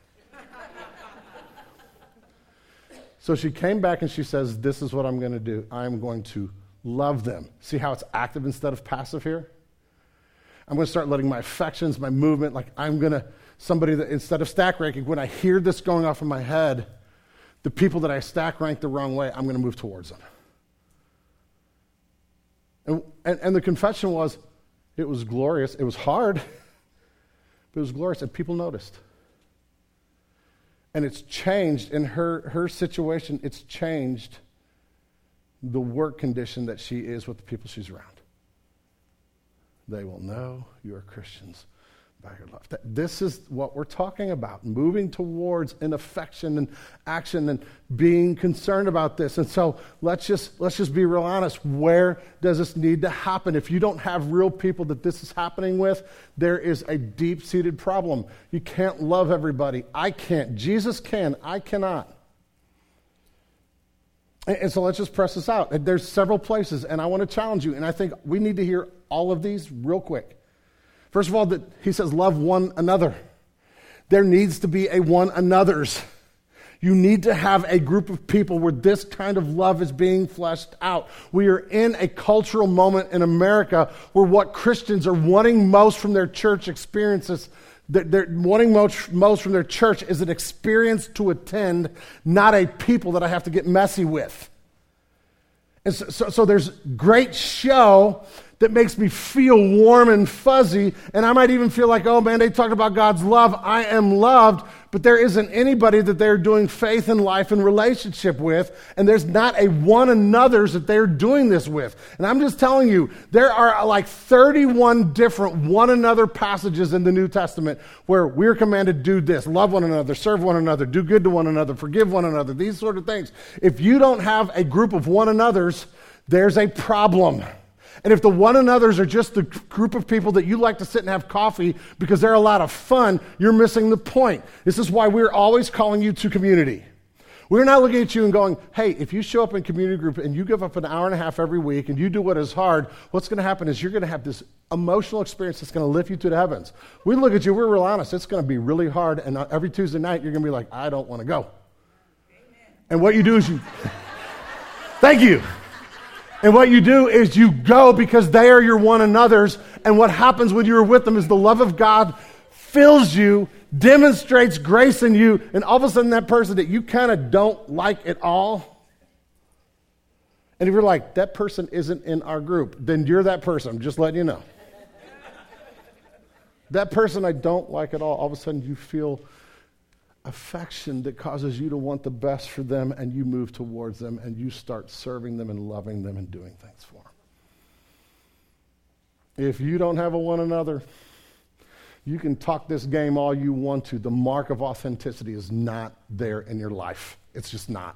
So she came back and she says, this is what I'm going to do. I'm going to love them. See how it's active instead of passive here? I'm going to start letting my affections, my movement, like I'm going to, somebody that instead of stack ranking, when I hear this going off in my head, the people that I stack rank the wrong way, I'm going to move towards them. And, and, and the confession was, it was glorious. It was hard, but it was glorious, and people noticed. And it's changed in her, her situation, it's changed the work condition that she is with the people she's around. They will know you are Christians by your love. That, this is what we're talking about, moving towards an affection and action and being concerned about this. And so let's just let's just be real honest. Where does this need to happen? If you don't have real people that this is happening with, there is a deep-seated problem. You can't love everybody. I can't. Jesus can. I cannot. And, and so let's just press this out. There's several places, and I want to challenge you, and I think we need to hear all of these real quick. First of all, that he says, love one another. There needs to be a one another's. You need to have a group of people where this kind of love is being fleshed out. We are in a cultural moment in America where what Christians are wanting most from their church experiences, that they're wanting most, most from their church is an experience to attend, not a people that I have to get messy with. And so, so, so there's great show that makes me feel warm and fuzzy, and I might even feel like, oh man, they talked about God's love, I am loved, but there isn't anybody that they're doing faith and life and relationship with, and there's not a one another's that they're doing this with. And I'm just telling you, there are like thirty-one different one another passages in the New Testament where we're commanded to do this, love one another, serve one another, do good to one another, forgive one another, these sort of things. If you don't have a group of one another's, there's a problem. And if the one another's are just the group of people that you like to sit and have coffee because they're a lot of fun, you're missing the point. This is why we're always calling you to community. We're not looking at you and going, hey, if you show up in community group and you give up an hour and a half every week and you do what is hard, what's going to happen is you're going to have this emotional experience that's going to lift you to the heavens. We look at you, we're real honest, it's going to be really hard, and every Tuesday night you're going to be like, I don't want to go. Amen. And what you do is you, thank you. And what you do is you go because they are your one another's, and what happens when you're with them is the love of God fills you, demonstrates grace in you, and all of a sudden that person that you kind of don't like at all, and if you're like, that person isn't in our group, then you're that person. I'm just letting you know. That person I don't like at all, all of a sudden you feel affection that causes you to want the best for them, and you move towards them and you start serving them and loving them and doing things for them. If you don't have a one another, you can talk this game all you want to. The mark of authenticity is not there in your life. It's just not.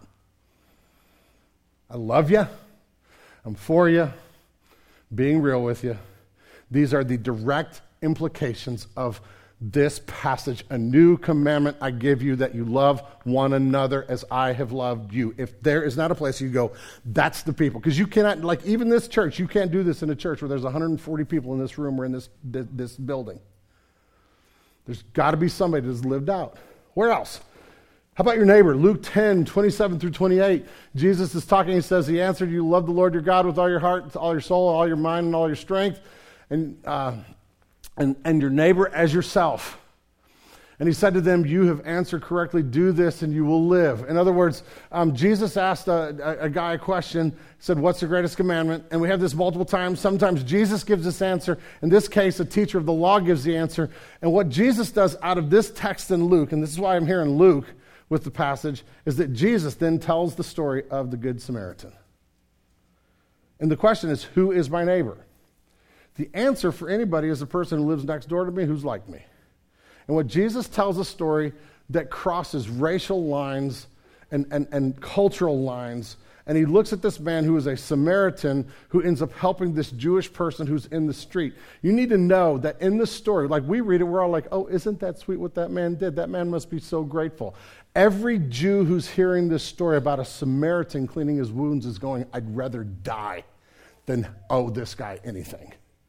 I love you. I'm for you. Being real with you. These are the direct implications of this passage. A new commandment I give you, that you love one another as I have loved you. If there is not a place you go, that's the people. Because you cannot, like even this church, you can't do this in a church where there's one hundred forty people in this room or in this, this building. There's got to be somebody that's lived out. Where else? How about your neighbor? Luke ten, twenty-seven through twenty-eight. Jesus is talking. He says, he answered, you love the Lord your God with all your heart, all your soul, all your mind, and all your strength, and, uh, and, and your neighbor as yourself. And he said to them, you have answered correctly. Do this and you will live. In other words, um, Jesus asked a, a, a guy a question, said, what's the greatest commandment? And we have this multiple times. Sometimes Jesus gives this answer. In this case, a teacher of the law gives the answer. And what Jesus does out of this text in Luke, and this is why I'm here in Luke, with the passage, is that Jesus then tells the story of the Good Samaritan. And the question is, who is my neighbor? The answer for anybody is the person who lives next door to me who's like me. And what Jesus tells a story that crosses racial lines and, and, and cultural lines. And he looks at this man who is a Samaritan who ends up helping this Jewish person who's in the street. You need to know that in the story, like we read it, we're all like, oh, isn't that sweet what that man did? That man must be so grateful. Every Jew who's hearing this story about a Samaritan cleaning his wounds is going, I'd rather die than owe this guy anything.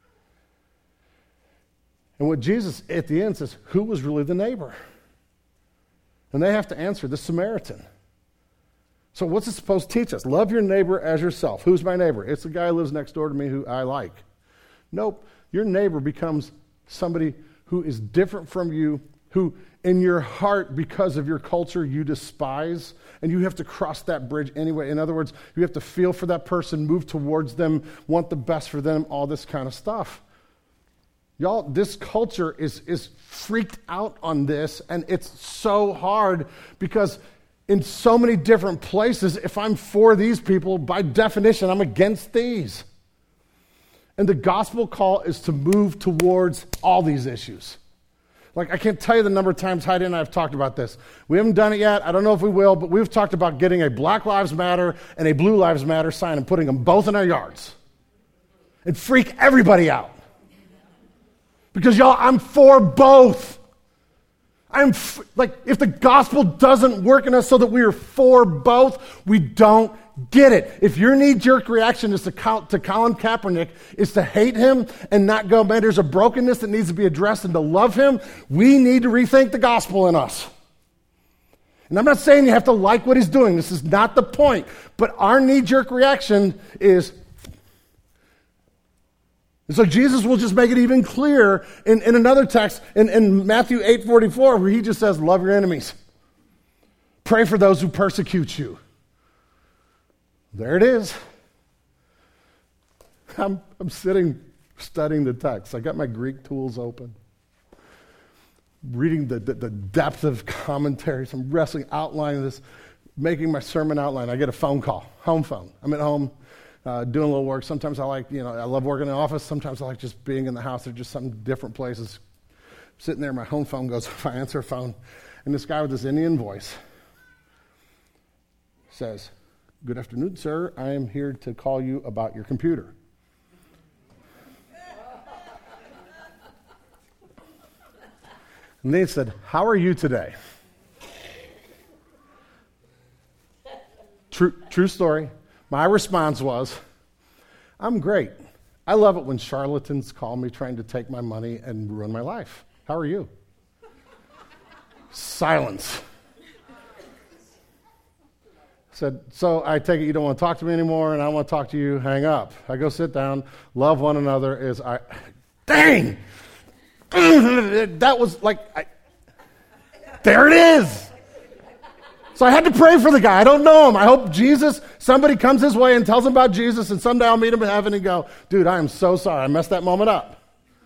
And what Jesus at the end says, who was really the neighbor? And they have to answer, the Samaritan. So what's it supposed to teach us? Love your neighbor as yourself. Who's my neighbor? It's the guy who lives next door to me who I like. Nope. Your neighbor becomes somebody who is different from you, who in your heart, because of your culture, you despise, and you have to cross that bridge anyway. In other words, you have to feel for that person, move towards them, want the best for them, all this kind of stuff. Y'all, this culture is, is freaked out on this, and it's so hard because in so many different places, if I'm for these people, by definition, I'm against these. And the gospel call is to move towards all these issues. Like, I can't tell you the number of times Heidi and I have talked about this. We haven't done it yet. I don't know if we will, but we've talked about getting a Black Lives Matter and a Blue Lives Matter sign and putting them both in our yards. And freak everybody out. Because, y'all, I'm for both. I'm f- like, if the gospel doesn't work in us so that we are for both, we don't get it. If your knee-jerk reaction is to, Col- to Colin Kaepernick is to hate him and not go, man, there's a brokenness that needs to be addressed and to love him, we need to rethink the gospel in us. And I'm not saying you have to like what he's doing. This is not the point. But our knee-jerk reaction is... And so Jesus will just make it even clearer in, in another text, in, in Matthew eight forty-four, where he just says, love your enemies. Pray for those who persecute you. There it is. I'm, I'm sitting studying the text. I got my Greek tools open. Reading the, the, the depth of commentaries. I'm wrestling, outlining this, making my sermon outline. I get a phone call, home phone. I'm at home. Uh, doing a little work. Sometimes I like, you know, I love working in the office. Sometimes I like just being in the house. There's just some different places. Sitting there, my home phone goes, if I answer a phone, and this guy with this Indian voice says, good afternoon, sir. I am here to call you about your computer. And they said, how are you today? True, true story. My response was, I'm great. I love it when charlatans call me trying to take my money and ruin my life. How are you? Silence. Said, so I take it you don't want to talk to me anymore, and I want to talk to you, hang up. I go sit down, love one another is, I, dang! That was like, I, there it is! So I had to pray for the guy. I don't know him. I hope Jesus, somebody comes his way and tells him about Jesus, and someday I'll meet him in heaven and go, dude, I am so sorry. I messed that moment up.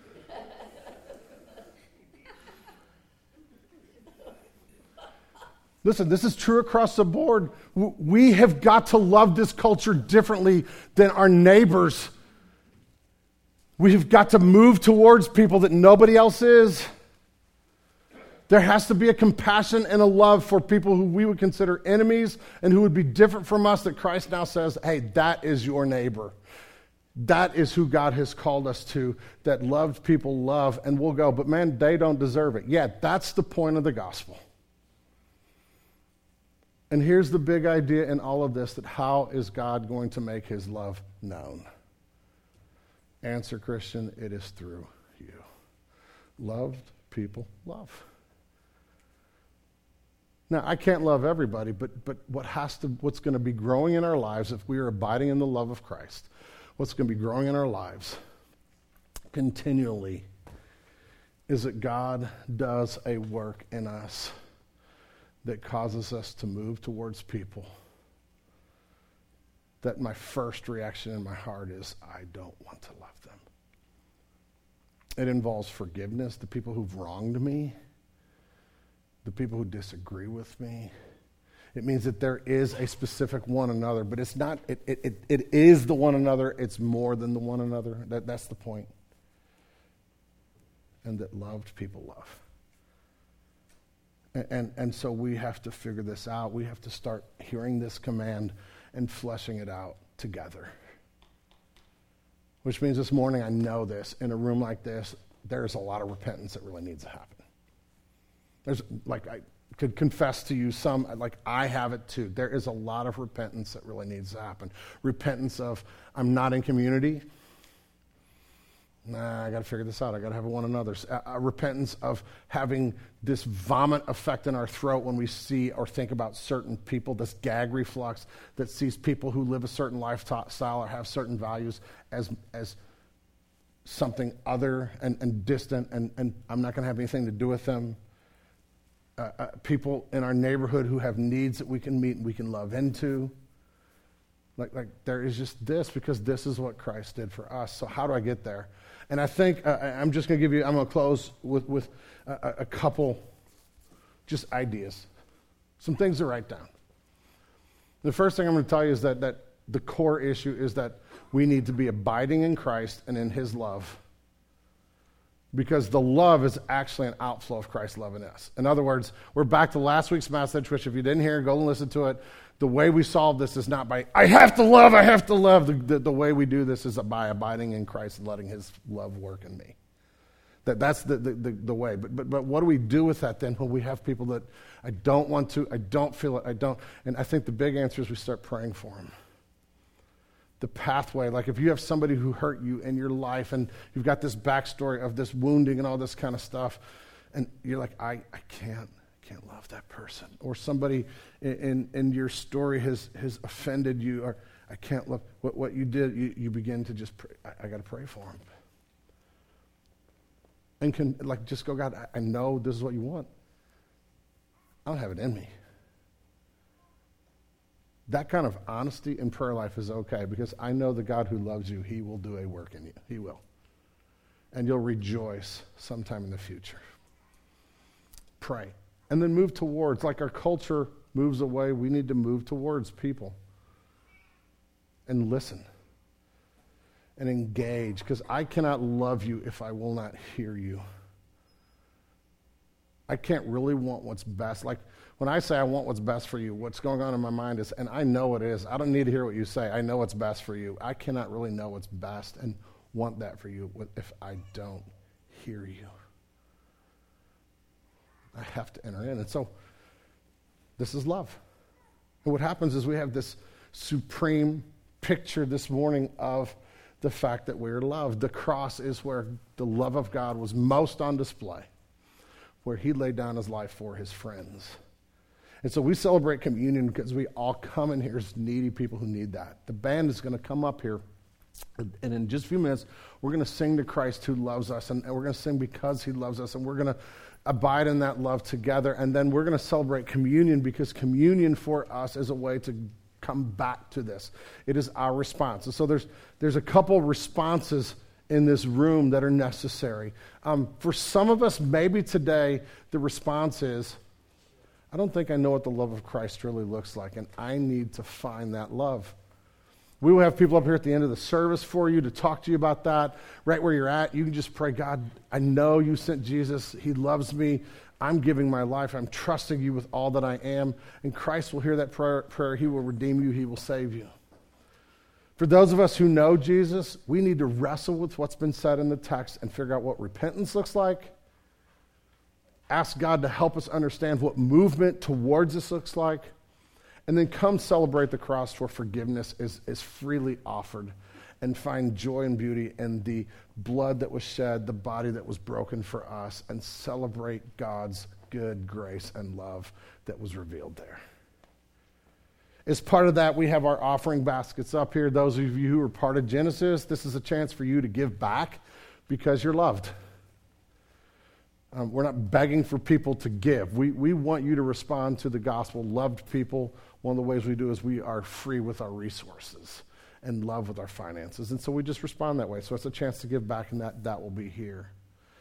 Listen, this is true across the board. We have got to love this culture differently than our neighbors. We have got to move towards people that nobody else is. There has to be a compassion and a love for people who we would consider enemies and who would be different from us, that Christ now says, hey, that is your neighbor. That is who God has called us to, that loved people love, and we'll go, but man, they don't deserve it. Yeah, that's the point of the gospel. And here's the big idea in all of this, that how is God going to make his love known? Answer, Christian, it is through you. Loved people love. Now, I can't love everybody, but but what has to, what's going to be growing in our lives if we are abiding in the love of Christ, what's going to be growing in our lives continually is that God does a work in us that causes us to move towards people that my first reaction in my heart is, I don't want to love them. It involves forgiveness, the people who've wronged me, the people who disagree with me. It means that there is a specific one another, but it's not, it it, it, it is the one another, it's more than the one another. That, that's the point. And that loved people love. And, and, and so we have to figure this out. We have to start hearing this command and fleshing it out together. Which means this morning, I know this, in a room like this, there's a lot of repentance that really needs to happen. There's, like, I could confess to you some, like, I have it too. There is a lot of repentance that really needs to happen. Repentance of, I'm not in community. Nah, I got to figure this out. I got to have one another. A, a repentance of having this vomit effect in our throat when we see or think about certain people, this gag reflux that sees people who live a certain lifestyle or have certain values as as something other and, and distant, and, and I'm not going to have anything to do with them. Uh, uh, people in our neighborhood who have needs that we can meet and we can love into. Like, like there is just this, because this is what Christ did for us. So how do I get there? And I think uh, I'm just going to give you, I'm going to close with, with a, a couple just ideas, some things to write down. The first thing I'm going to tell you is that, that the core issue is that we need to be abiding in Christ and in his love, because the love is actually an outflow of Christ's love in us. In other words, we're back to last week's message, which if you didn't hear, go and listen to it. The way we solve this is not by, I have to love, I have to love. The, the, the way we do this is by abiding in Christ and letting his love work in me. That, that's the, the, the, the way. But, but, but what do we do with that then when we have people that I don't want to, I don't feel it, I don't. And I think the big answer is we start praying for them. The pathway, like if you have somebody who hurt you in your life and you've got this backstory of this wounding and all this kind of stuff, and you're like, I, I can't. can't love that person, or somebody in, in, in your story has, has offended you, or I can't love what, what you did, you, you begin to just pray, I, I got to pray for them. And can, like, just go, God, I, I know this is what you want. I don't have it in me. That kind of honesty in prayer life is okay, because I know the God who loves you, he will do a work in you. He will. And you'll rejoice sometime in the future. Pray. And then move towards, like our culture moves away, we need to move towards people. And listen. And engage. Because I cannot love you if I will not hear you. I can't really want what's best. Like when I say I want what's best for you, what's going on in my mind is, and I know it is, I don't need to hear what you say. I know what's best for you. I cannot really know what's best and want that for you if I don't hear you. I have to enter in. And so this is love. And what happens is we have this supreme picture this morning of the fact that we're loved. The cross is where the love of God was most on display, where he laid down his life for his friends. And so we celebrate communion because we all come in here as needy people who need that. The band is going to come up here, and in just a few minutes, we're going to sing to Christ who loves us, and we're going to sing because he loves us, and we're going to abide in that love together, and then we're going to celebrate communion, because communion for us is a way to come back to this. It is our response. And so there's there's a couple responses in this room that are necessary. Um, for some of us, maybe today, the response is, I don't think I know what the love of Christ really looks like, and I need to find that love. We will have people up here at the end of the service for you to talk to you about that. Right where you're at, you can just pray, God, I know you sent Jesus. He loves me. I'm giving my life. I'm trusting you with all that I am. And Christ will hear that prayer. prayer. He will redeem you. He will save you. For those of us who know Jesus, we need to wrestle with what's been said in the text and figure out what repentance looks like. Ask God to help us understand what movement towards this looks like. And then come celebrate the cross where forgiveness is, is freely offered, and find joy and beauty in the blood that was shed, the body that was broken for us, and celebrate God's good grace and love that was revealed there. As part of that, we have our offering baskets up here. Those of you who are part of Genesis, this is a chance for you to give back because you're loved. Um, we're not begging for people to give. We, we want you to respond to the gospel. Loved people, one of the ways we do is we are free with our resources and love with our finances. And so we just respond that way. So it's a chance to give back, and that, that will be here.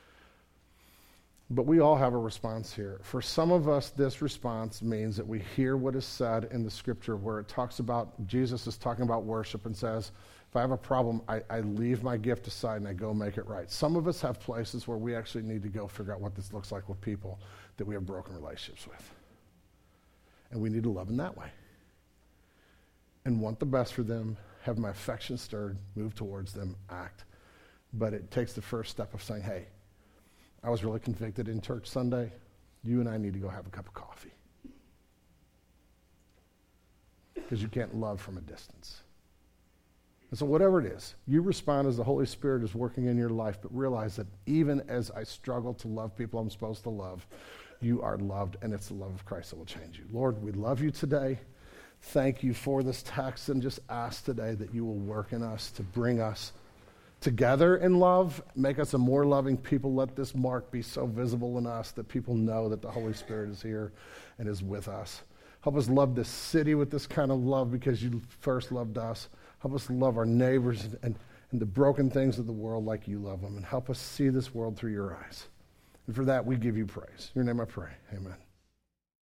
But we all have a response here. For some of us, this response means that we hear what is said in the scripture where it talks about, Jesus is talking about worship and says, if I have a problem, I, I leave my gift aside and I go make it right. Some of us have places where we actually need to go figure out what this looks like with people that we have broken relationships with. And we need to love them that way. And want the best for them, have my affection stirred, move towards them, act. But it takes the first step of saying, hey, I was really convicted in church Sunday. You and I need to go have a cup of coffee. Because you can't love from a distance. And so whatever it is, you respond as the Holy Spirit is working in your life, but realize that even as I struggle to love people I'm supposed to love, you are loved, and it's the love of Christ that will change you. Lord, we love you today. Thank you for this text, and just ask today that you will work in us to bring us together in love, make us a more loving people. Let this mark be so visible in us that people know that the Holy Spirit is here and is with us. Help us love this city with this kind of love because you first loved us. Help us love our neighbors and, and, and the broken things of the world like you love them. And help us see this world through your eyes. And for that, we give you praise. In your name I pray. Amen.